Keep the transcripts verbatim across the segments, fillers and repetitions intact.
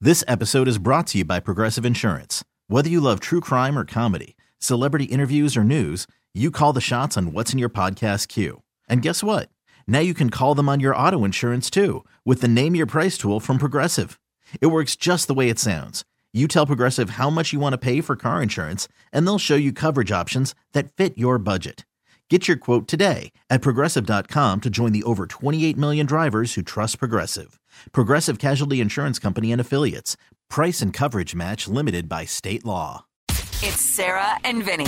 This episode is brought to you by Progressive Insurance. Whether you love true crime or comedy, celebrity interviews or news, you call the shots on what's in your podcast queue. And guess what? Now you can call them on your auto insurance too with the Name Your Price tool from Progressive. It works just the way it sounds. You tell Progressive how much you want to pay for car insurance, and they'll show you coverage options that fit your budget. Get your quote today at Progressive dot com to join the over twenty-eight million drivers who trust Progressive. Progressive Casualty Insurance Company and Affiliates. Price and coverage match limited by state law. It's Sarah and Vinny.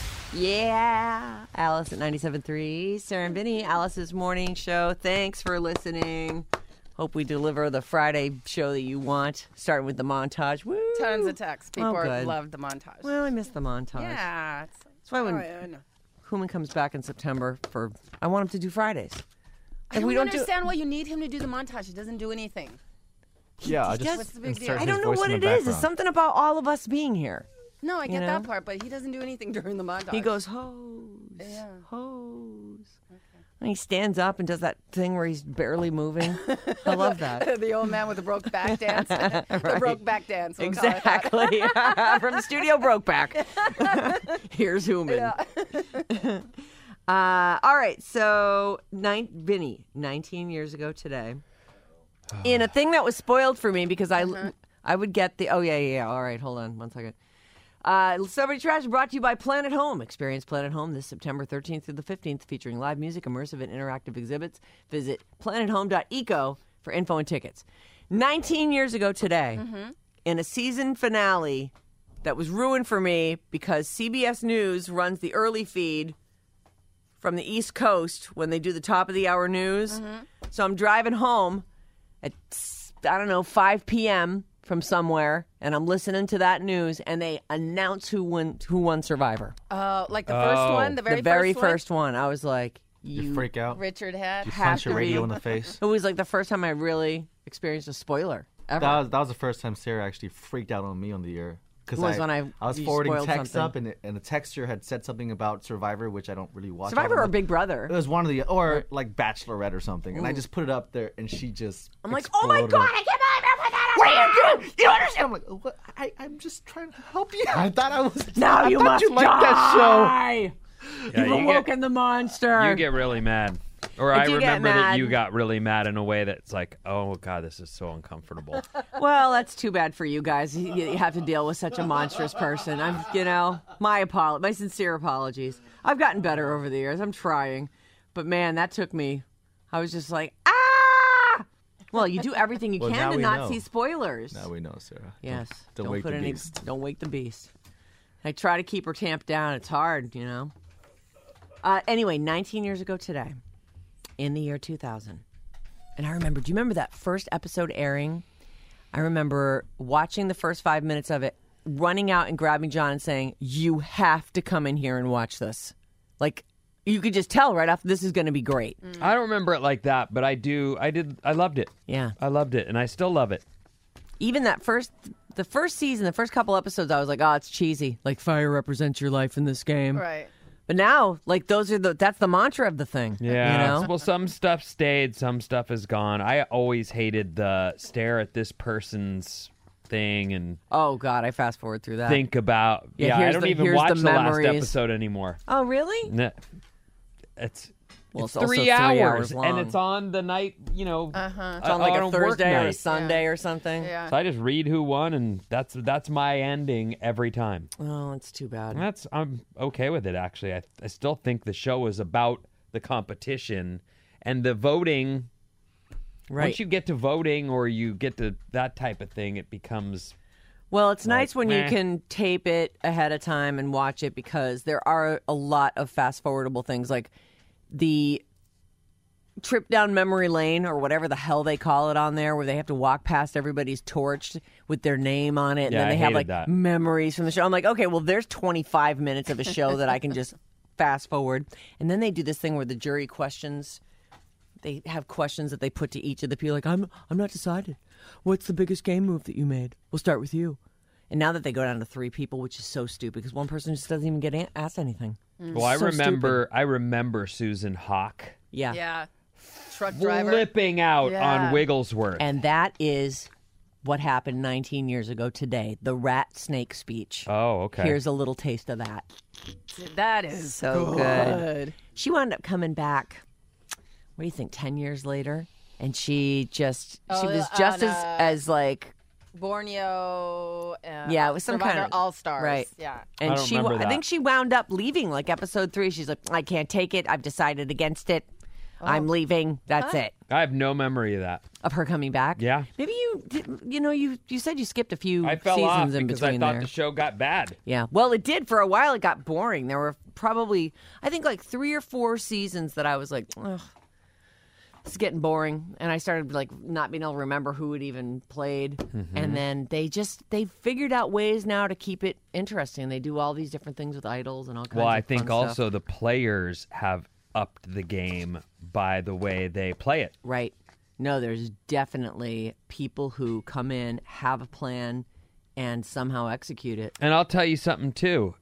Yeah. Alice at ninety-seven point three. Sarah and Vinny, Alice's morning show. Thanks for listening. Hope we deliver the Friday show that you want, starting with the montage. Woo! Tons of texts. People Oh, are- good. love the montage. Well, I miss the montage. yeah. It's, That's why when oh, I know. Human comes back in September for, I want him to do Fridays. I If don't we don't do- understand why you need him to do the montage. It doesn't do anything. Yeah, I just What's the big deal? insert I his don't know voice what in it the is. It's background. something about all of us being here. No, I You get know? that part, but he doesn't do anything during the montage. He goes, hose, Yeah. hose. And he stands up and does that thing where he's barely moving. I love that. the old man with the broke back dance. The Right. broke back dance. We'll call it that. Exactly. From the studio Brokeback. Here's Human. Yeah. Uh, all right. So, nine, Vinny, nineteen years ago today, in a thing that was spoiled for me because I, Uh-huh. I would get the, oh, yeah, yeah, yeah. All right. Hold on one second. Uh, Celebrity Trash brought to you by Planet Home. Experience Planet Home this September thirteenth through the fifteenth, featuring live music, immersive, and interactive exhibits. Visit planet home dot eco for info and tickets. nineteen years ago today, in a season finale that was ruined for me because C B S News runs the early feed from the East Coast when they do the top of the hour news. So I'm driving home at, I don't know, five p.m. from somewhere, and I'm listening to that news, and they announce who won who won Survivor. Uh, like the first Oh. one, the very, the very first, first one. I was like, You you. freak out. one. Richard had. You have punch your to radio be. in the face. It was like the first time I really experienced a spoiler ever. That was that was the first time Sarah actually freaked out on me on the air. Because Was I, when I- I was you forwarding spoiled texts something. up, and, it, and the texter had said something about Survivor, which I don't really watch. Survivor all or of Big it. Brother. It was one of the, or like Bachelorette or something. And I just put it up there, and she just I'm like, oh my exploded. God, I can't believe I put that up What there." are you doing? You don't understand? I'm like, oh, what? I, I'm just trying to help you. I thought I was. Now I you thought must you liked that show. die. Yeah, You've you awoken get, the monster. you get really mad. Or I I, do get remember that mad. you got really mad in a way that's like, oh, God, this is so uncomfortable. Well, that's too bad for you guys. You, you have to deal with such a monstrous person. I'm, you know, my apol- my sincere apologies. I've gotten better over the years. I'm trying, but man, that took me. I was just like, ah. Well, you do everything you Well, can now to we not know. see spoilers. Now we know, Sarah. Yes. Don't, don't wake put the any. beast. Don't wake the beast. I try to keep her tamped down. It's hard, you know. Uh, anyway, nineteen years ago today, in the year two thousand, and I remember. Do you remember that first episode airing? I remember watching the first five minutes of it, running out and grabbing John and saying, "You have to come in here and watch this." Like, you could just tell right off, this is going to be great. I don't remember it like that, but I do. I did. I loved it. Yeah. I loved it, and I still love it. Even that first, the first season, the first couple episodes, I was like, "Oh, it's cheesy." Like, fire represents your life in this game. Right. But now, like, those are the, that's the mantra of the thing. Yeah. You know? Well, some stuff stayed, some stuff is gone. I always hated the stare at this person's thing and Oh, God, I fast forward through that. think about. Yeah, Yeah, I here's don't the- even here's watch the the, last memories. episode anymore. Oh, really? No, It's Well, it's it's also three, three hours, hours long. and it's on the night. You know, Uh-huh. It's on like a work Thursday or a night. Sunday or something. Yeah. So I just read who won, and that's that's my ending every time. Oh, it's too bad. And that's I'm okay with it actually. I I still think the show is about the competition and the voting. Right. Once you get to voting or you get to that type of thing, it becomes Well, it's nice when you meh. can tape it ahead of time and watch it because there are a lot of fast forwardable things like the trip down memory lane or whatever the hell they call it on there where they have to walk past everybody's torch with their name on it and Yeah, then they I have hated like that. memories from the show. I'm like, okay, well, there's twenty-five minutes of a show that I can just fast forward. And then they do this thing where the jury questions, they have questions that they put to each of the people like, I'm I'm not decided. What's the biggest game move that you made? We'll start with you. And now that they go down to three people, which is so stupid because one person just doesn't even get a- asked anything. Well, I So remember I remember Susan Hawk Yeah. Yeah. Truck driver. flipping out Yeah. on Wigglesworth. And that is what happened nineteen years ago today, the rat snake speech. Oh, okay. Here's a little taste of that. That is So good. good. She wound up coming back, what do you think, ten years later? And she just, she Oh, was just on, as, uh, as like, Borneo. Uh, Yeah, it was some kind of- All Stars. right. Yeah. and I don't she, remember I think that. she wound up leaving like episode three. She's like, I can't take it. I've decided against it. I'm leaving. That's it. I have no memory of that. Of her coming back. Yeah. Maybe you, did- you know, you you said you skipped a few I fell off seasons in because I between thought there. the show got bad. Yeah. Well, it did for a while. It got boring. There were probably, I think, like three or four seasons that I was like, ugh, it's getting boring. And I started like not being able to remember who had even played. Mm-hmm. And then they just, they figured out ways now to keep it interesting. They do all these different things with idols and all kinds Well, of I think fun stuff. also the players have upped the game by the way they play it. Right. No, there's definitely people who come in, have a plan, and somehow execute it. And I'll tell you something too.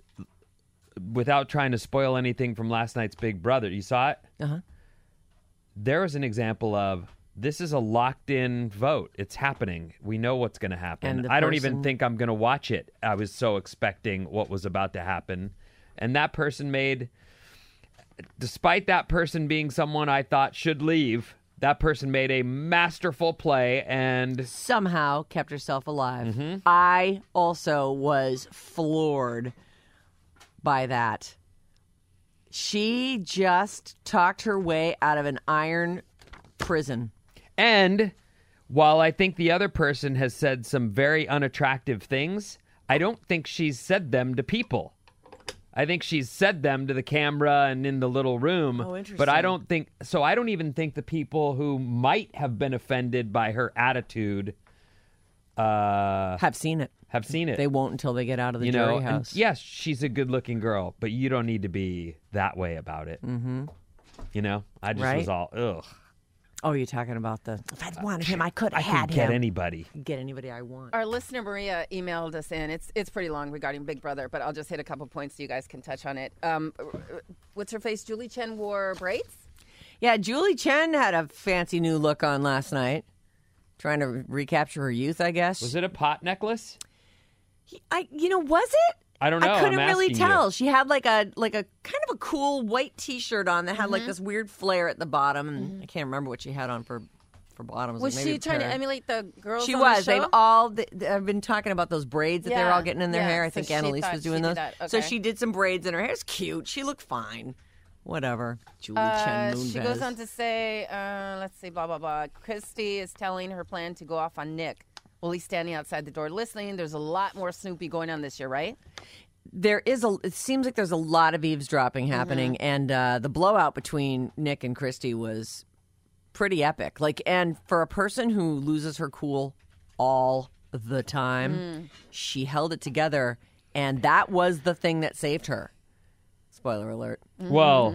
Without trying to spoil anything from last night's Big Brother, you saw it? Uh-huh. There was an example of this is a locked in vote. It's happening. We know what's going to happen. And the I don't even person- think I'm going to watch it. I was so expecting what was about to happen. And that person made, despite that person being someone I thought should leave, that person made a masterful play and Somehow kept herself alive. Mm-hmm. I also was floored by that. She just talked her way out of an iron prison. And while I think the other person has said some very unattractive things, I don't think she's said them to people. I think she's said them to the camera and in the little room. Oh, interesting. But I don't think so. I don't even think the people who might have been offended by her attitude uh, Have seen it. have seen it. They won't until they get out of the you jury know, and house. yes, she's a good-looking girl, but you don't need to be that way about it. Mm-hmm. You know, I just Right. was all ugh. Oh, you're talking about the. If I'd wanted him, I could I have had could get him. anybody. Get anybody I want. Our listener Maria emailed us in. It's it's pretty long regarding Big Brother, but I'll just hit a couple points so you guys can touch on it. Um, what's her face? Julie Chen wore braids. Yeah, Julie Chen had a fancy new look on last night, trying to recapture her youth, I guess. Was it a pot necklace? I, you know, was it? I don't know. I couldn't I'm really asking you. tell. She had like a like a kind of a cool white T-shirt on that had Mm-hmm. like this weird flare at the bottom, and I can't remember what she had on for for bottoms. Was like maybe she a trying to pair. emulate the girls? She on was. The show? They've all. th- I've been talking about those braids that they're Yeah, all getting in their yeah. hair. I So think she Annalise thought was she doing did those. that. So Okay. she did some braids in her hair. It's cute. She looked fine. Whatever. Julie Uh, Chen she Moonves. goes on to say, uh, let's see, blah, blah, blah. Christy is telling her plan to go off on Nick. Well, he's standing outside the door listening. There's a lot more Snoopy going on this year, right? There is a. It seems like there's a lot of eavesdropping happening, and uh, the blowout between Nick and Christy was pretty epic. Like, and for a person who loses her cool all the time, she held it together, and that was the thing that saved her. Spoiler alert. Well,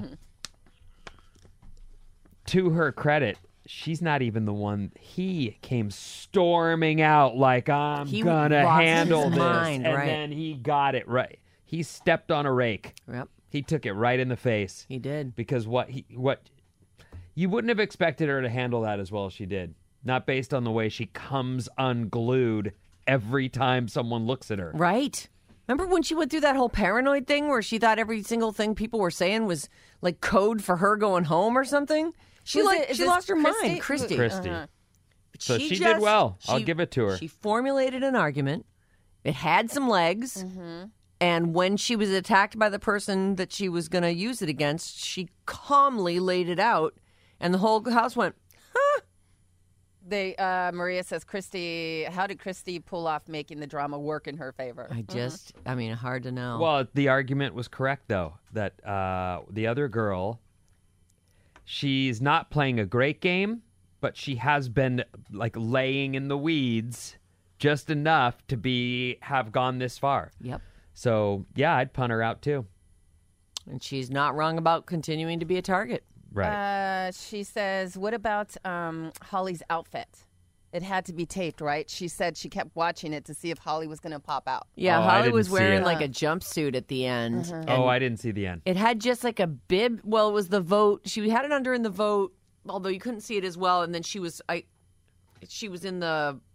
to her credit, she's not even the one. He came storming out like, I'm He gonna lost his handle this. mind, and right. then he got it right. He stepped on a rake. Yep, He took it right in the face. he did. Because what he what you wouldn't have expected her to handle that as well as she did. Not based on the way she comes unglued every time someone looks at her. Right. Remember when she went through that whole paranoid thing where she thought every single thing people were saying was like code for her going home or something? She Who's like it? Is she this lost her Christy? mind, Christy. Christy. Uh-huh. So she, did just- well. I'll she- give it to her. She formulated an argument. It had some legs. Mm-hmm. And when she was attacked by the person that she was going to use it against, she calmly laid it out. And the whole house went, They uh, Maria says, Christy, how did Christy pull off making the drama work in her favor? I just, I mean, hard to know. Well, the argument was correct, though, that uh, the other girl, she's not playing a great game, but she has been, like, laying in the weeds just enough to be have gone this far. Yep. So, yeah, I'd punt her out, too. And she's not wrong about continuing to be a target. Right. Uh, she says, what about um, Holly's outfit? It had to be taped, right? She said she kept watching it to see if Holly was going to pop out. Yeah, Oh, I Holly didn't was see wearing it. like a jumpsuit at the end. and oh, I didn't see the end. It had just like a bib. Well, it was the vote. She had it under in the vote, although you couldn't see it as well. And then she was, I, she was in the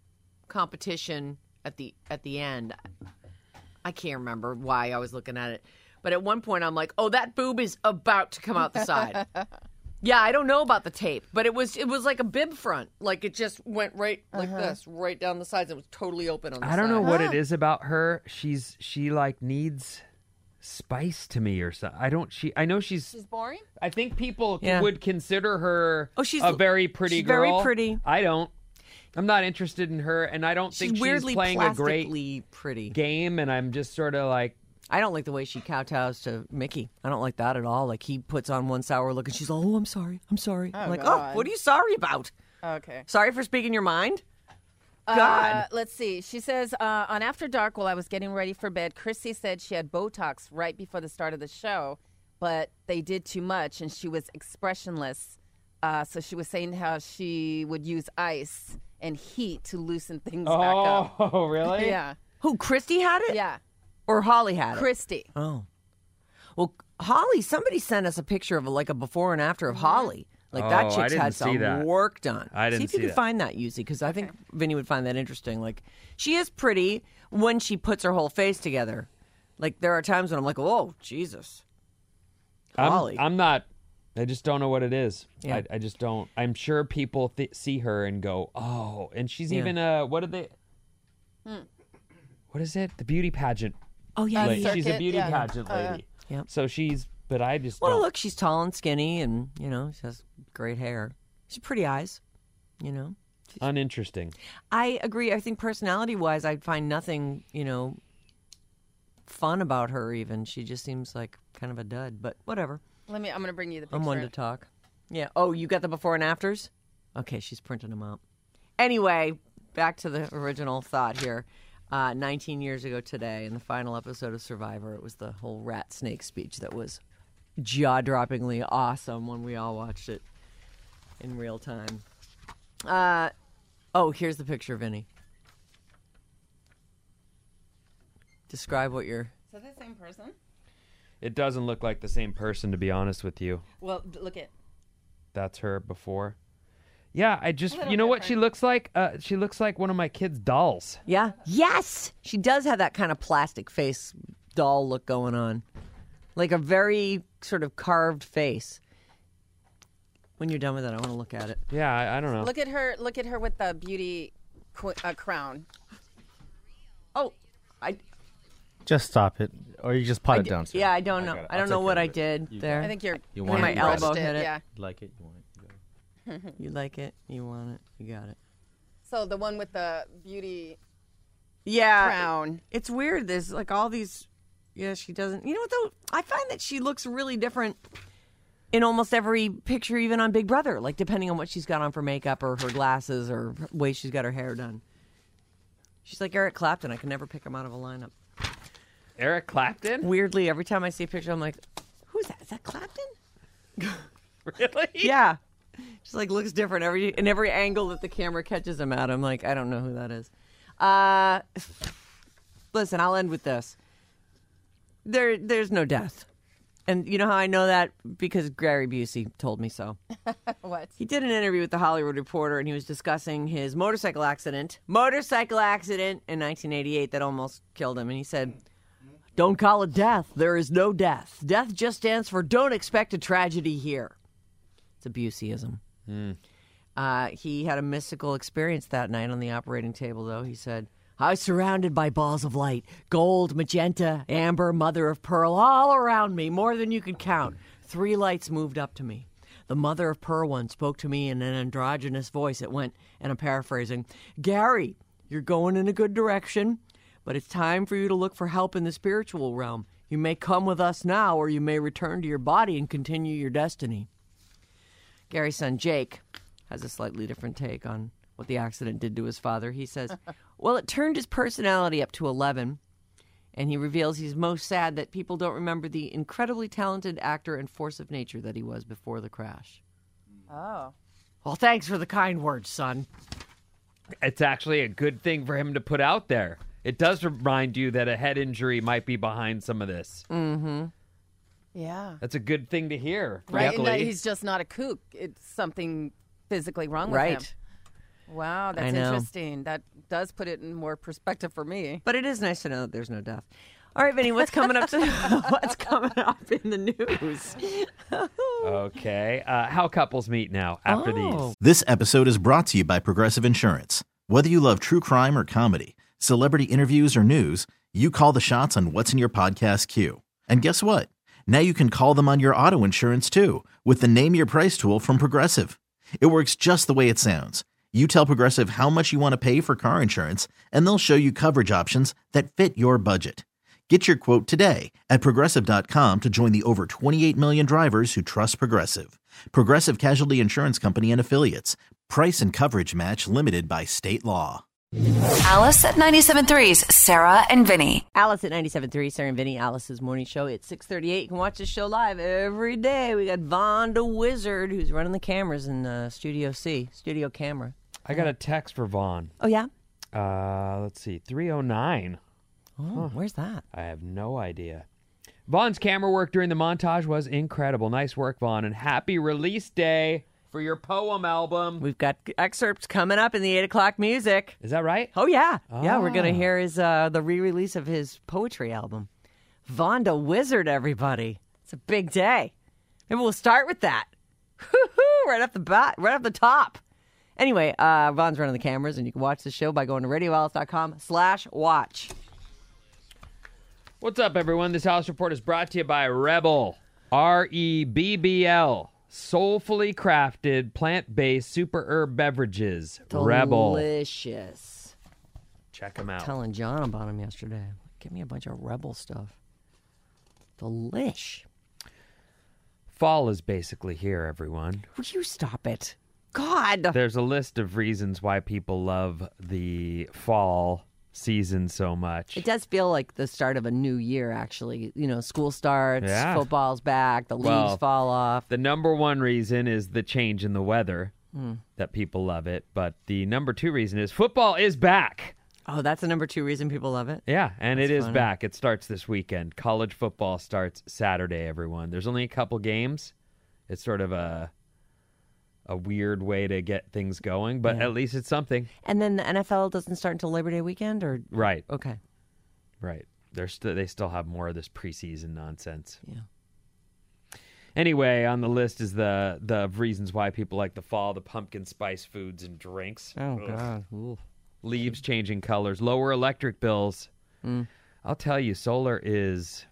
competition at the at the end. I can't remember why I was looking at it, but at one point I'm like, "Oh, that boob is about to come out the side." Yeah, I don't know about the tape, but it was it was like a bib front, like it just went right like Uh-huh. this, right down the sides. It was totally open on the I don't side. know what it is about her. She's she like needs spice to me or something. I don't. She. I know she's. She's boring. I think people Yeah. would consider her Oh, she's- a very pretty she's girl. very pretty. I don't. I'm not interested in her, and I don't She's think weirdly she's playing a great plastically pretty. game. And I'm just sort of like, I don't like the way she kowtows to Mickey. I don't like that at all. Like he puts on one sour look and she's like, "Oh, I'm sorry, I'm sorry." I'm like, God. "Oh, what are you sorry about? Okay. Sorry for speaking your mind." Uh, God. let's see. She says uh, on After Dark, while I was getting ready for bed, Chrissy said she had Botox right before the start of the show, but they did too much and she was expressionless. Uh, so she was saying how she would use ice and heat to loosen things back up. oh, really? Yeah. Who? Christy had it, Yeah. or Holly had it? Christy. Oh, well, Holly. Somebody sent us a picture of like a before and after of Holly. Like that Oh, I chick's didn't had see some that. work done. I didn't see if you see can that. find that, Yuzi, because I think Vinny would find that interesting. Like she is pretty when she puts her whole face together. Like there are times when I'm like, "Oh, Jesus." Holly. I'm, I'm not. I just don't know what it is. Yeah. I, I just don't. I'm sure people th- see her and go, "Oh," and she's Yeah. even uh, what did they? Hmm. What is it? The beauty pageant. Oh yeah, Like, yeah, yeah. she's a Circuit, beauty yeah. pageant Uh, lady. Yep. So she's, but I just Well, don't. look, she's tall and skinny, and you know, she has great hair. She's pretty eyes. You know, Uninteresting. I agree. I think personality-wise, I find nothing, you know, fun about her. Even she just seems like kind of a dud. But whatever. Let me. I'm gonna bring you the picture. I'm one to talk. Yeah. Oh, you got the before and afters? Okay, she's printing them out. Anyway, back to the original thought here. Uh, nineteen years ago today, in the final episode of Survivor, it was the whole rat snake speech that was jaw-droppingly awesome when we all watched it in real time. Uh, oh, here's the picture, Vinny. Describe what you're... Is that the same person? It doesn't look like the same person, to be honest with you. Well, d- look at. That's her before. Yeah, I just, A little you know what she different. looks like? Uh, she looks like one of my kids' dolls. Yeah? Yes! She does have that kind of plastic face doll look going on. Like a very sort of carved face. When you're done with it, I want to look at it. Yeah, I, I don't know. Look at her. Look at her with the beauty qu- uh, crown. Oh, I... Just stop it, or you just pot I it d- down. Sir. Yeah, I don't I know. got it. I I'll don't know take what care I of it. did You there. I think you're. You I want think it, you you elbow brushed hit it. Yeah. You like it? You want it? You got it. You like it? You want it? You got it. So the one with the beauty Yeah. crown. It's weird. There's like all these. Yeah, she doesn't. You know what though? I find that she looks really different in almost every picture, even on Big Brother. Like depending on what she's got on for makeup or her glasses or the way she's got her hair done. She's like Eric Clapton. I can never pick him out of a lineup. Eric Clapton? Weirdly, every time I see a picture, I'm like, "Who's that? Is that Clapton?" Really? Yeah. Just like looks different every in every angle that the camera catches him at. I'm like, I don't know who that is. Uh, listen, I'll end with this. There, there's no death, and you know how I know that because Gary Busey told me so. What? He did an interview with the Hollywood Reporter, and he was discussing his motorcycle accident, motorcycle accident in nineteen eighty-eight that almost killed him, and he said, "Don't call it death. There is no death. Death just stands for don't expect a tragedy here." It's a Buseyism. Uh, he had a mystical experience that night on the operating table, though. He said, "I was surrounded by balls of light, gold, magenta, amber, mother of pearl, all around me, more than you could count. Three lights moved up to me. The mother of pearl one spoke to me in an androgynous voice. It went, and I'm paraphrasing, 'Gary, you're going in a good direction, but it's time for you to look for help in the spiritual realm. You may come with us now, or you may return to your body and continue your destiny.'" Gary's son, Jake, has a slightly different take on what the accident did to his father. He says, "Well, it turned his personality up to eleven, and he reveals he's most sad that people don't remember the incredibly talented actor and force of nature that he was before the crash." Oh. Well, thanks for the kind words, son. It's actually a good thing for him to put out there. It does remind you that a head injury might be behind some of this. Mm-hmm. Yeah. That's a good thing to hear, Right. And frankly. that he's just not a kook. It's something physically wrong with him. Right. Wow, that's I know. interesting. That does put it in more perspective for me. But it is nice to know that there's no death. All right, Vinny, what's coming up? To, what's coming up in the news? Okay. Uh, how couples meet now after Oh. these. This episode is brought to you by Progressive Insurance. Whether you love true crime or comedy, celebrity interviews or news, you call the shots on what's in your podcast queue. And guess what? Now you can call them on your auto insurance too with the Name Your Price tool from Progressive. It works just the way it sounds. You tell Progressive how much you want to pay for car insurance, and they'll show you coverage options that fit your budget. Get your quote today at Progressive dot com to join the over twenty-eight million drivers who trust Progressive. Progressive Casualty Insurance Company and Affiliates. Price and coverage match limited by state law. Alice at ninety-seven point three's Sarah and Vinny. Alice at ninety-seven point three, Sarah and Vinny, Alice's morning show at six thirty-eight. You can watch this show live every day. We got Von the Wizard, who's running the cameras in uh, Studio C, Studio Camera. I got a text for Vaughn. Oh, yeah? Uh, let's see, three oh nine. Oh, where's that? I have no idea. Vaughn's camera work during the montage was incredible. Nice work, Vaughn, and happy release day for your poem album. We've got excerpts coming up in the eight o'clock music. Is that right? Oh, yeah. Yeah, we're going to Ah. hear his uh, the re-release of his poetry album. Von the Wizard, everybody. It's a big day. Maybe we'll start with that. right off the bat, right off the top. Anyway, uh, Von's running the cameras, and you can watch the show by going to radio alice dot com slash watch. What's up, everyone? This Alice Report is brought to you by Rebel. R E B B L. Soulfully crafted, plant-based super herb beverages. Rebel. Delicious. Check them out. Telling John about them yesterday. Give me a bunch of Rebel stuff. Delish. Fall is basically here, everyone. Would you stop it? God. There's a list of reasons why people love the fall season so much. It does feel like the start of a new year, actually. You know, school starts, Yeah. football's back, the leaves Well, fall off. The number one reason is the change in the weather Hmm. that people love it. But the number two reason is football is back. Oh, that's the number two reason people love it? Yeah, and That's it is funny. back. It starts this weekend. College football starts Saturday, everyone. There's only a couple games. It's sort of a a weird way to get things going, but Yeah. at least it's something. And then the N F L doesn't start until Labor Day weekend, or Right, okay, right. They're st- they still have more of this preseason nonsense. yeah. Anyway, on the list is the the reasons why people like the fall, the pumpkin spice foods and drinks. Oh Ugh. God, Ooh. Leaves changing colors, lower electric bills. Mm. I'll tell you, solar is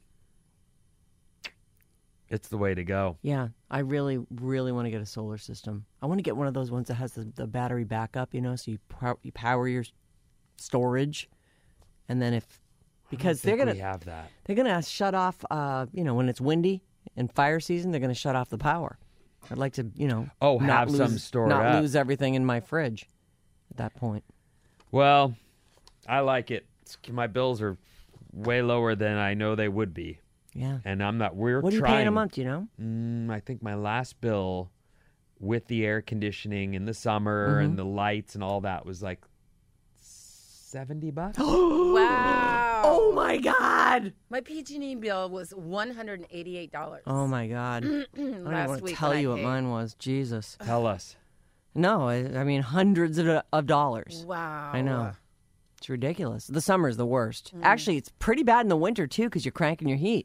it's the way to go. Yeah, I really, really want to get a solar system. I want to get one of those ones that has the, the battery backup, you know, so you pow- you power your storage, and then if because I they're think gonna we have that. they're gonna shut off, uh, you know, when it's windy and fire season, they're gonna shut off the power. I'd like to, you know, Oh, not have lose, some stored not up. lose everything in my fridge at that point. Well, I like it. It's, my bills are way lower than I know they would be, Yeah. and I'm not. We're What are you trying. paying a month? Do you know? Mm, I think my last bill, with the air conditioning in the summer Mm-hmm. and the lights and all that, was like seventy bucks. Wow. Oh my God! My P G and E bill was one hundred eighty-eight dollars. Oh my God! I don't even last want to week tell when I you what paid. mine was. Jesus. Tell us. No, I, I mean hundreds of, of dollars. Wow. I know. It's ridiculous. The summer's the worst. Actually, it's pretty bad in the winter, too, because you're cranking your heat.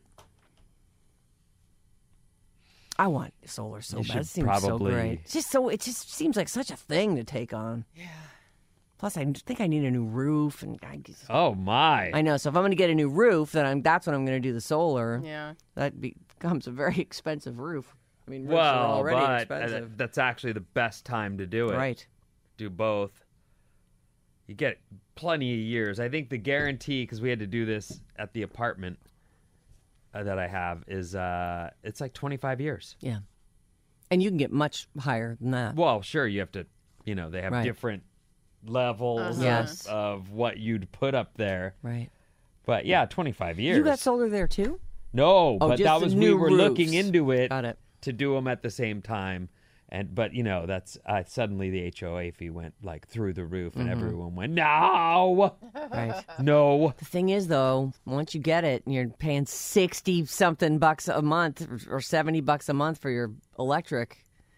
I want solar so You bad. should It seems so probably- great. It's just so. It just seems like such a thing to take on. Yeah. Plus, I think I need a new roof, and I, Oh my! I know. So if I'm going to get a new roof, then I'm, that's when I'm going to do the solar. Yeah. That becomes a very expensive roof. I mean, roofs are well, already but uh, expensive. that's actually the best time to do it. Right. Do both. You get plenty of years. I think the guarantee, because we had to do this at the apartment uh, that I have, is uh, it's like twenty-five years. Yeah. And you can get much higher than that. Well, sure, you have to, you know, they have Right. different levels Uh-huh. Yes. of, of what you'd put up there. Right. But yeah, twenty-five years. You got solar there, too? No, Oh, but just that the was we new were roofs. looking into it, Got it. to do them at the same time. And but you know that's uh, suddenly the H O A fee went like through the roof, and Mm-hmm. everyone went no, Right. no. The thing is, though, once you get it, and you're paying sixty something bucks a month or seventy bucks a month for your electric,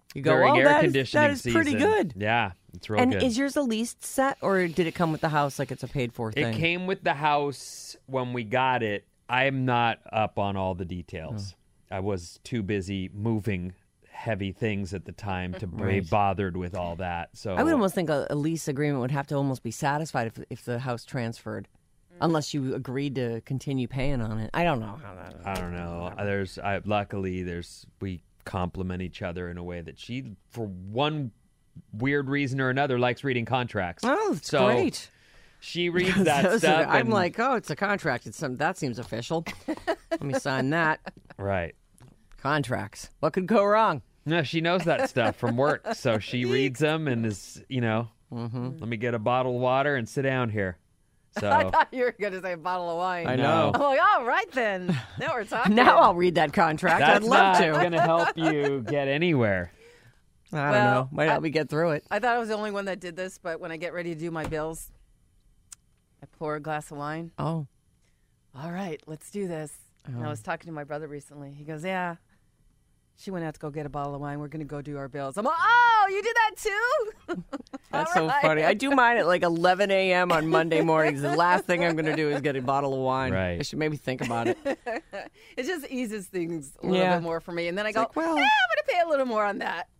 You go, during oh, air that is, conditioning that is pretty season. good. Yeah, it's real And good. is yours a leased set, or did it come with the house like it's a paid-for thing? It came with the house when we got it. I'm not up on all the details. Oh. I was too busy moving heavy things at the time to be Right. bothered with all that. So I would almost think a, a lease agreement would have to almost be satisfied if if the house transferred, unless you agreed to continue paying on it. I don't know how that. I don't know. There's I, luckily there's we complement each other in a way that she, for one weird reason or another, likes reading contracts. Oh, it's so great. She reads that Those stuff. are- I'm and- like, oh, it's a contract. It's some that seems official. Let me sign that. right. Contracts. What could go wrong? No, she knows that stuff from work, so she reads them and is, you know, Mm-hmm. let me get a bottle of water and sit down here. I So thought you were going to say a bottle of wine. I No. know. I'm like, all right then. Now we're talking. Now I'll read that contract. that's I'd love not to. going to help you get anywhere. I don't Well, know. Might help me get through it. I thought I was the only one that did this, but when I get ready to do my bills, I pour a glass of wine. Oh, All right, let's do this. And I was talking to my brother recently. He goes, yeah. She went out to go get a bottle of wine. We're going to go do our bills. I'm like, oh, you did that too? that's All so right. funny. I do mine at like eleven a.m. on Monday mornings. The last thing I'm going to do is get a bottle of wine. Right. I should maybe think about it. It just eases things a little Yeah. bit more for me. And then I go, like, well- yeah, I'm going to pay a little more on that.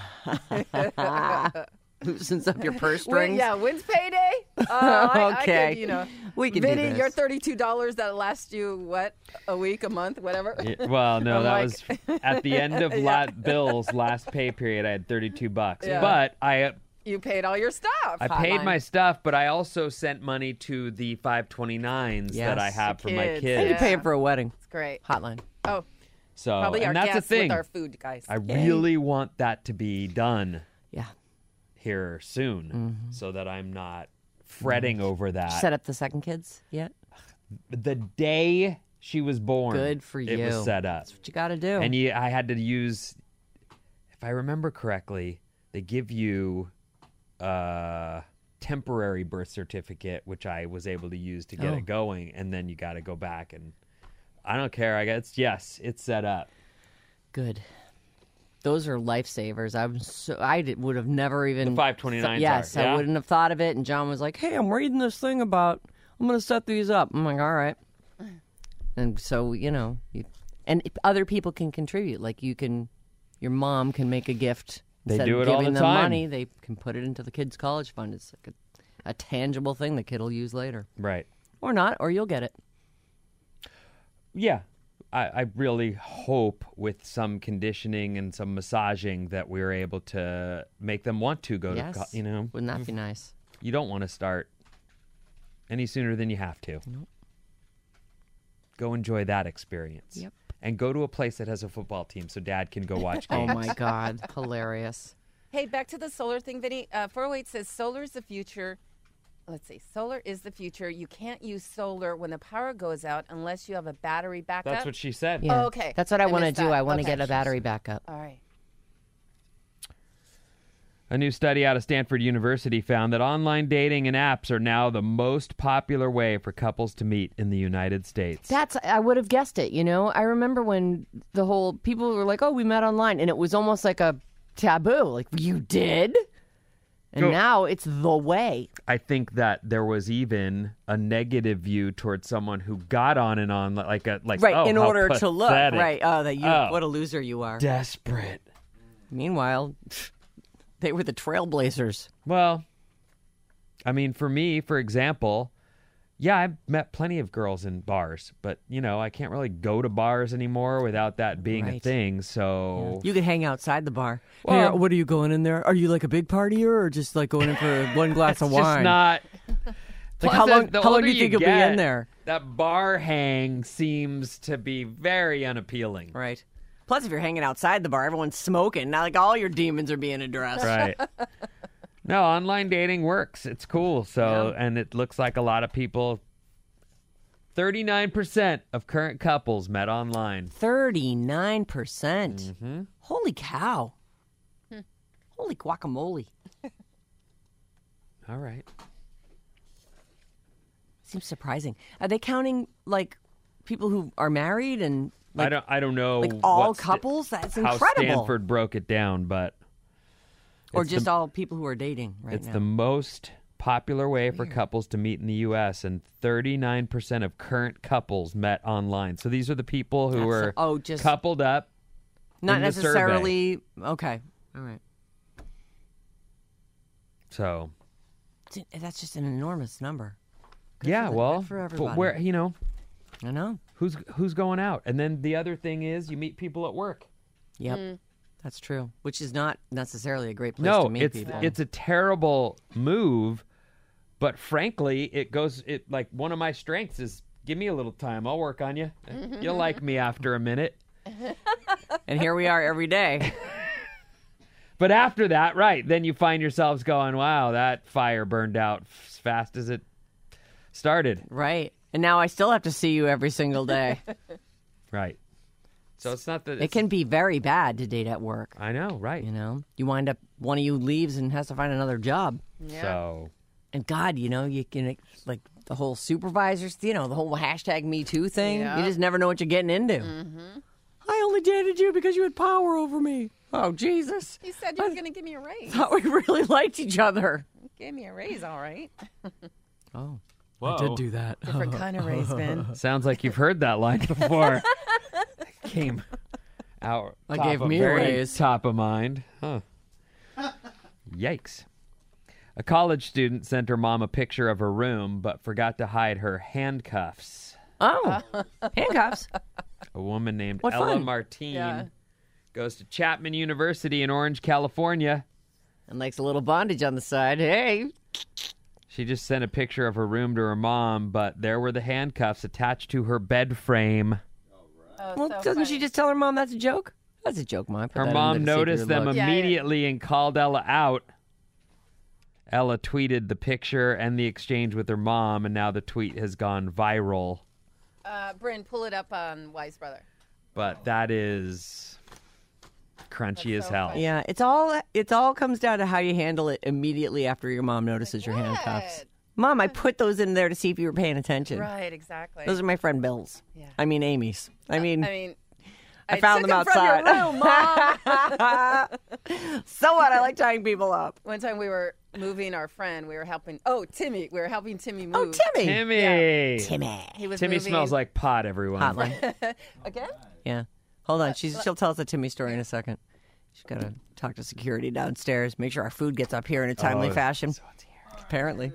Loosens up your purse When- strings. yeah, when's payday? Uh, I, I Okay. could, you know, We can do Vinny, this. your thirty-two dollars that lasts you, what, a week, a month, whatever? Yeah, well, no, I'm that like- was at the end of la- Bill's last pay period. I had thirty-two bucks, Yeah. but I You paid all your stuff. I paid Hotline. my stuff, but I also sent money to the five twenty-nines that I Yes. have The for my kids. And you kids. pay it for a wedding. It's great. Hotline. Oh, So, probably our and that's guests the thing. with our food, guys. I really want that to be done Yeah. here soon, Mm-hmm. so that I'm not fretting over that. Set up the second kids yet? The day she was born, Good for it you. was set up, That's what you got to do. and you, I had to use, if I remember correctly, they give you a temporary birth certificate, which I was able to use to get Oh. it going, and then you got to go back and. I don't care. I guess yes, it's set up. Good. Those are lifesavers. I'm so I did, would have never even The five twenty-nines Yes, are, yeah? I wouldn't have thought of it. And John was like, "Hey, I'm reading this thing about. I'm going to set these up." I'm like, "All right." And so you know, you, and if other people can contribute. Like you can, your mom can make a gift. They Instead do of it all giving the them time. money, they can put it into the kids' college fund. It's like a, a tangible thing the kid will use later, Right. or not, or you'll get it. Yeah. I, I really hope with some conditioning and some massaging that we're able to make them want to go Yes, to, co- you know, wouldn't that be nice? you don't want to start any sooner than you have to. Nope. Go enjoy that experience. Yep. And go to a place that has a football team so dad can go watch Oh games. my God, hilarious. Hey, back to the solar thing, Vinny. Uh, four oh eight says solar is the future. Let's see. Solar is the future. You can't use solar when the power goes out unless you have a battery backup. That's what she said. Yeah. Oh, okay. That's what I, I want to missed do. that. I want to Okay. get a battery backup. All right. A new study out of Stanford University found that online dating and apps are now the most popular way for couples to meet in the United States. That's I would have guessed it. You know, I remember when the whole people were like, "Oh, we met online," and it was almost like a taboo. Like, you did, and Go- now it's the way. I think that there was even a negative view towards someone who got on and on like a like Right, oh, in how order to look pathetic. right. Oh, that you Oh. what a loser you are. Desperate. Meanwhile, they were the trailblazers. Well, I mean, for me, for example, yeah, I've met plenty of girls in bars, but you know, I can't really go to bars anymore without that being a Right. thing. So You could hang outside the bar. Well- Hey, what are you going in there? Are you like a big partier or just like going in for one glass it's of just wine? not. Like, Plus, how as long? the How long older do you think you you'll be in get, there? That bar hang seems to be very unappealing. Right. Plus, if you're hanging outside the bar, everyone's smoking. Now, like all your demons are being addressed. Right. No, online dating works. It's cool. So, and it looks like a lot of people. thirty-nine percent of current couples met online. Thirty-nine percent. Mm-hmm. Holy cow! Holy guacamole! All right. Seems surprising. Are they counting like people who are married and like, I don't. I don't know. like all what sta- couples? That's how incredible. Stanford broke it down, but Or It's just the- all people who are dating right It's now. the most popular way for couples to meet in the U S, and thirty-nine percent of current couples met online. So these are the people who That's- are oh, just- coupled up. Not in the survey. necessarily. Okay. All right. So It's- That's just an enormous number. Good yeah, for the- well, good for but everybody. where you know I know. who's who's going out, and then the other thing is you meet people at work. Yep. That's true. Which is not necessarily a great place No, to meet it's people. it's a terrible move, but frankly, it goes it like one of my strengths is give me a little time, I'll work on you. You'll like me after a minute. And here we are every day. But after that, right, then you find yourselves going, wow, that fire burned out as fast as it started. Right. And now I still have to see you every single day. Right. So it's not that It can be very bad to date at work. I know, right. You know, you wind up, one of you leaves and has to find another job. So And God, you know, you can, like, the whole supervisors, you know, the whole hashtag Me Too thing. Yeah. You just never know what you're getting into. Mm-hmm. I only dated you because you had power over me. Oh, Jesus. You said you were going to give me a raise. Thought we really liked each other. You gave me a raise, all right. Oh. Whoa. I did do that. Different kind of raise, Ben. Sounds like you've heard that line before. Came out. I top gave of- me a very raise. Top of mind. Huh. Yikes. A college student sent her mom a picture of her room, but forgot to hide her handcuffs. Oh. Handcuffs. A woman named What Ella fun. Martine Yeah. goes to Chapman University in Orange, California. And likes a little bondage on the side. Hey. She just sent a picture of her room to her mom, but there were the handcuffs attached to her bed frame. Oh, Well, so doesn't funny. she just tell her mom that's a joke? That's a joke, Mom. Put Her that in mom there to see if noticed you're them look. Yeah, yeah. immediately and called Ella out. Ella tweeted the picture and the exchange with her mom, and now the tweet has gone viral. Uh, Bryn, pull it up on Wise Brother. But that is crunchy That's as so hell. funny. Yeah, it's all it all comes down to how you handle it immediately after your mom notices your handcuffs. What? Mom, I put those in there to see if you were paying attention. Right, exactly. Those are my friend Bill's. Yeah. I mean Amy's. I mean, I mean, I found took them from your outside. room, Mom. so what? I like tying people up. One time we were moving our friend. We were helping. Oh, Timmy. We were helping Timmy move. Oh, Timmy. Timmy. Timmy. He was Timmy moving. smells like pot, everyone. Hotline. Again? Yeah. Hold on. She's, she'll tell us a Timmy story in a second. She's got to talk to security downstairs, make sure our food gets up here in a timely Oh, fashion. Apparently.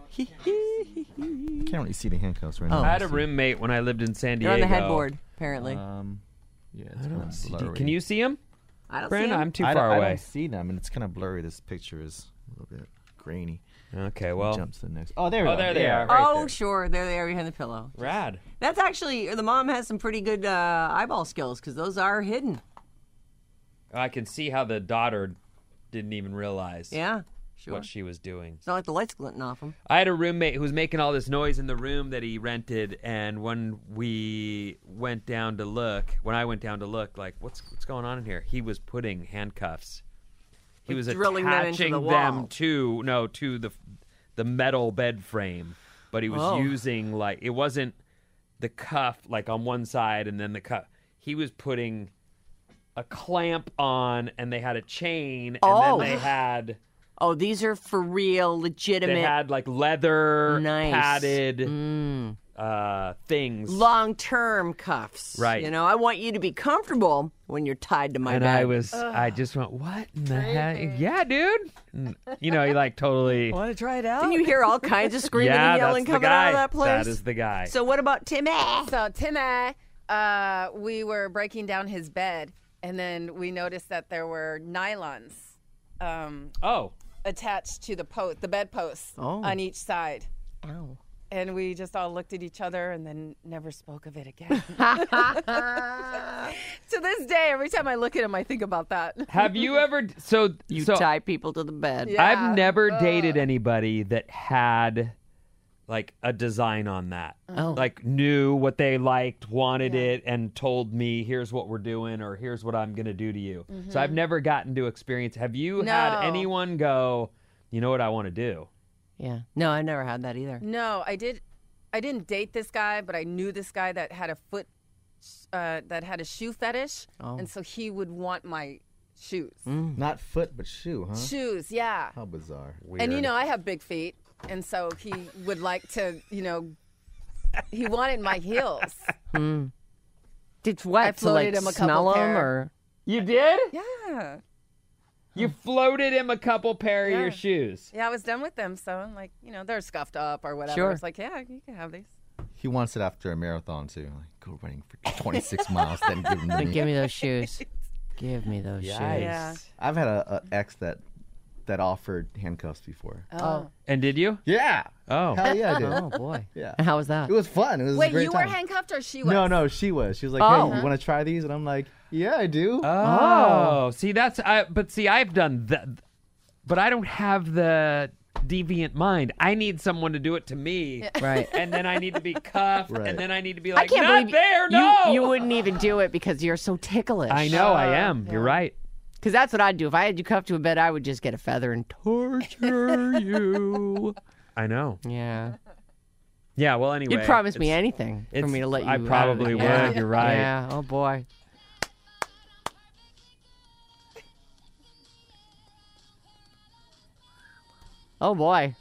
Can't really see the handcuffs right Oh. now. I had a roommate when I lived in San You're Diego. on the headboard, apparently. Um, yeah, it's I kind don't of see. blurry. Can you see him? I don't Bryn, see him. I'm too I far don't, I away. don't see them, and it's kind of blurry. This picture is a little bit grainy. Okay, well. Jump to the next. Oh, there we Oh, go. there they Yeah. are. Right oh, there. sure. There they are behind the pillow. Rad. That's actually, the mom has some pretty good uh, eyeball skills because those are hidden. I can see how the daughter didn't even realize Yeah, sure. what she was doing. It's not like the light's glinting off them. I had a roommate who was making all this noise in the room that he rented, and when we went down to look, when I went down to look, like, what's what's going on in here? He was putting handcuffs. He Like was drilling them into attaching the them wall. to no to the the metal bed frame, but he was Oh. using like it wasn't the cuff like on one side and then the cuff. He was putting a clamp on, and they had a chain, and Oh. then they had. Oh, these are for real, legitimate, They had like leather Nice. padded Mm. uh, things. long-term cuffs. Right. You know, I want you to be comfortable when you're tied to my and bed. I was, I just went, what in the heck? Yeah, dude. And, you know, he like totally. Want to try it out? Didn't you hear all kinds of screaming yeah, and yelling that's the coming guy. out of that place? That is the guy. So what about Timmy? So Timmy, uh, we were breaking down his bed, and then we noticed that there were nylons um, oh, attached to the post, the bed posts Oh. on each side. Ow. And we just all looked at each other and then never spoke of it again. To this day, every time I look at him, I think about that. have you ever? So You so tie people to the bed. Yeah. I've never Ugh. dated anybody that had like a design on that. Oh. Like knew what they liked, wanted Yeah. it, and told me, here's what we're doing, or here's what I'm going to do to you. So I've never gotten to experience. Have you had Mm-hmm. No. anyone go, you know what I want to do? Yeah. No, I never had that either. No, I did. I didn't date this guy, but I knew this guy that had a foot, uh, that had a shoe fetish, Oh. and so he would want my shoes. Not foot, but shoe, huh? Shoes, yeah. How bizarre. And you know, I have big feet, and so he would like to, you know, he wanted my heels. Did what? I to floated like him a couple smell them pair. or? You did? Yeah. You floated him a couple pair of Yeah. your shoes. Yeah, I was done with them, so I'm like, you know, they're scuffed up or whatever. Sure. It's like, yeah, you can have these. He wants it after a marathon, too. Like, go running for twenty-six miles, then give them to Then me. give me those shoes. Give me those shoes. Yeah. I've had a, a ex that that offered handcuffs before. Oh. And did you? Yeah. Oh. Hell yeah, I did. Oh boy. Yeah. And how was that? It was fun. It was a Wait, great you time. were handcuffed or she was? No, no, she was. She was like, Oh. hey, you want to try these? And I'm like, yeah, I do. Oh, see that's I. But see, I've done that, but I don't have the deviant mind. I need someone to do it to me, Right. and then I need to be cuffed, Right. and then I need to be I like, can't not believe there, you, no. you wouldn't even do it because you're so ticklish. I know, I am. You're right. Because that's what I'd do. If I had you cuffed to a bed, I would just get a feather and torture you. I know. Yeah. Yeah. Well, anyway, You'd promise me it's- anything for it's- me to let you I out of probably it. would. Yeah. You're right. Yeah. Oh boy. Oh boy.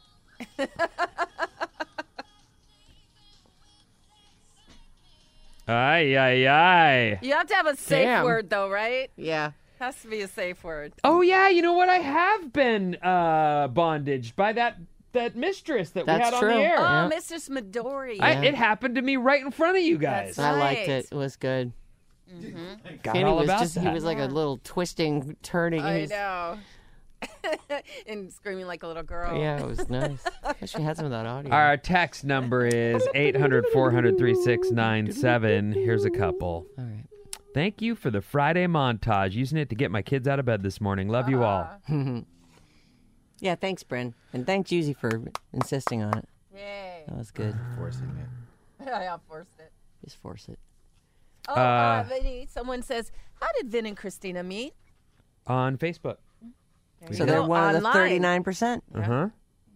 Aye, aye, aye. You have to have a safe Damn. word, though, right? Yeah. Has to be a safe word. Oh yeah, you know what? I have been uh, bondaged by that that mistress that That's we had true. on the air. Oh, Yeah. Mister Midori. I, Yeah. it happened to me right in front of you guys. That's I liked Right. it. It was good. Got Kenny all was about just that. he was like a little twisting, turning. He I was- know. And screaming like a little girl. Yeah, it was nice. I wish we had some of that audio. Our text number is eight hundred, four hundred, thirty-six ninety-seven. Here's a couple. All right. Thank you for the Friday montage. Using it to get my kids out of bed this morning. Love you all. Yeah, thanks, Bryn. And thanks, Yuzi, for insisting on it. Yay. That was good. Forcing it. I forced it. Just force it. Oh, Uh, uh, Vinny, someone says, how did Vin and Christina meet? On Facebook. There So you they're go. one of the Online. thirty-nine percent. Uh huh.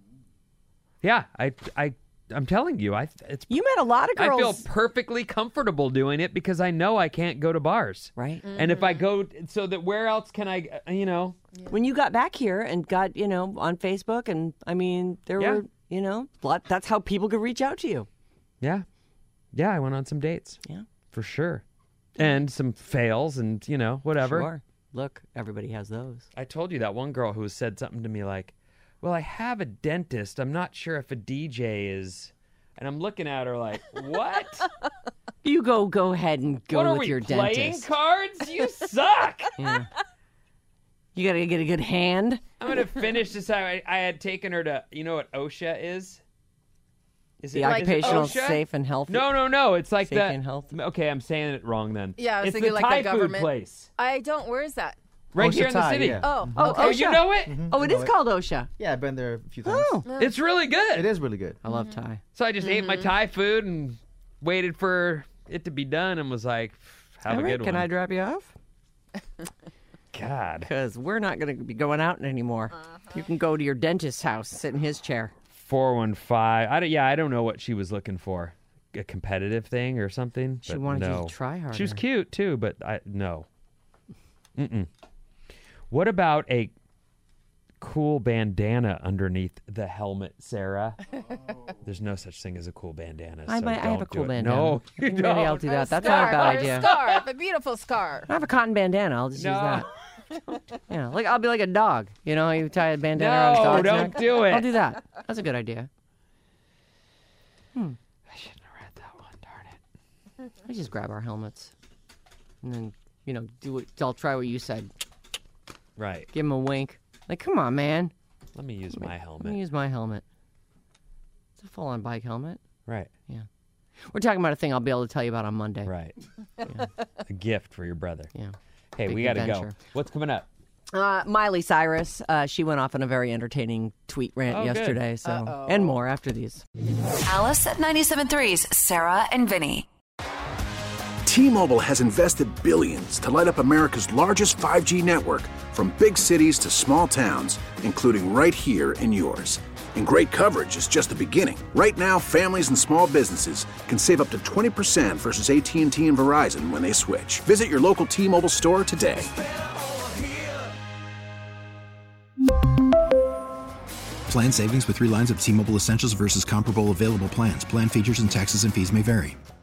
Yeah, I, I, I'm telling you, I, it's. You met a lot of I girls. feel perfectly comfortable doing it because I know I can't go to bars. Right. And if I go, so that where else can I, uh, you know? When you got back here and got, you know, on Facebook, and I mean, there Yeah. were, you know, lot, that's how people could reach out to you. Yeah. Yeah, I went on some dates. Yeah. For sure. And some fails and, you know, whatever. Sure. Look, everybody has those. I told you that one girl who said something to me like, well, I have a dentist. I'm not sure if a D J is. And I'm looking at her like, what? You go, go ahead and go what are with we your playing dentist. cards? You suck. Yeah. You got to get a good hand. I'm going to finish this. I, I had taken her to, you know what OSHA is? Is The is it occupational OSHA? safe and healthy. No, no, no. It's like Safety that. and health. Okay, I'm saying it wrong then. Yeah, I was it's thinking the like the Thai food government. place. I don't. Where is that? Right OSHA here in the Thai, city. yeah. Oh, Oh, okay. Oh, you know it? Oh, it is called OSHA. Yeah, I've been there a few times. Oh, It's really good. It is really good. I love Thai. So I just ate Mm-hmm. my Thai food and waited for it to be done and was like, have All a right, good can one. I drop you off? God. Because we're not going to be going out anymore. You can go to your dentist's house, sit in his chair. four one five. I don't, yeah, I don't know what she was looking for. A competitive thing or something? She but wanted you no. to try harder. She was cute too, but I no. Mm-mm. What about a cool bandana underneath the helmet, Sarah? There's no such thing as a cool bandana. I so might- I have don't a cool do it. bandana. No, I think you maybe don't. I'll do that. That's scarf, not a bad or idea. A scarf, a beautiful scarf. I have a cotton bandana. I'll just No. use that. Yeah, like I'll be like a dog. You know, you tie a bandana around a No, dog's don't neck. do it. I'll do that. That's a good idea. I shouldn't have read that one. Darn it. We just grab our helmets, and then you know, do it. I'll try what you said. Right. Give him a wink. Like, come on, man. Let me use my Let me helmet. use my helmet. It's a full-on bike helmet. Right. We're talking about a thing I'll be able to tell you about on Monday. Right. A gift for your brother. Yeah. Hey, Big we got to go. adventure. What's coming up? Uh, Miley Cyrus, uh, she went off on a very entertaining tweet rant Oh, good. yesterday. So, and more after these. Alice at ninety-seven point three's Sarah and Vinny. T-Mobile has invested billions to light up America's largest five G network, from big cities to small towns, including right here in yours. And great coverage is just the beginning. Right now, families and small businesses can save up to twenty percent versus A T and T and Verizon when they switch. Visit your local T-Mobile store today. Plan savings with three lines of T-Mobile Essentials versus comparable available plans. Plan features and taxes and fees may vary.